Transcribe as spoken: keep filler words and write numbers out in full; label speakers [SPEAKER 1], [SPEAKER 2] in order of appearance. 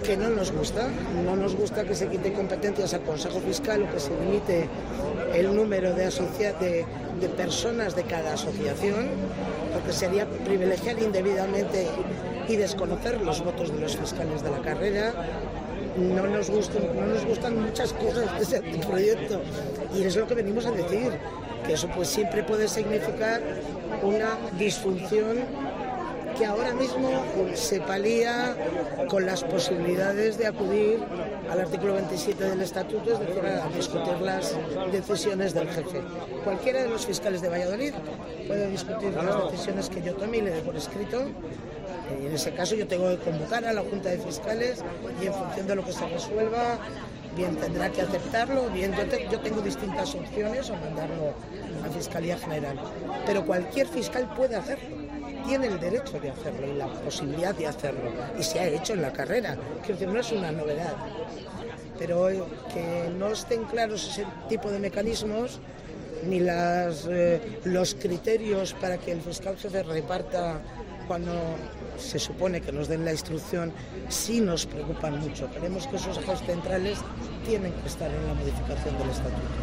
[SPEAKER 1] que no nos gusta. No nos gusta que se quite competencias al Consejo Fiscal o que se limite el número de, asocia de, de personas de cada asociación, porque sería privilegiar indebidamente y desconocer los votos de los fiscales de la carrera. No nos gustan, no nos gustan muchas cosas de ese proyecto y es lo que venimos a decir, que eso pues siempre puede significar una disfunción que ahora mismo se palía con las posibilidades de acudir al artículo veintisiete del estatuto, es decir, a discutir las decisiones del jefe. Cualquiera de los fiscales de Valladolid puede discutir las decisiones que yo tome y le dé por escrito. Y en ese caso yo tengo que convocar a la Junta de Fiscales y en función de lo que se resuelva, bien tendrá que aceptarlo, bien yo, te, yo tengo distintas opciones o mandarlo a Fiscalía General. Pero cualquier fiscal puede hacerlo, tiene el derecho de hacerlo y la posibilidad de hacerlo. Y se ha hecho en la carrera, quiero decir, no es una novedad. Pero que no estén claros ese tipo de mecanismos ni las, eh, los criterios para que el fiscal jefe reparta cuando se supone que nos den la instrucción, sí nos preocupan mucho. Creemos que esos ejes centrales tienen que estar en la modificación del estatuto.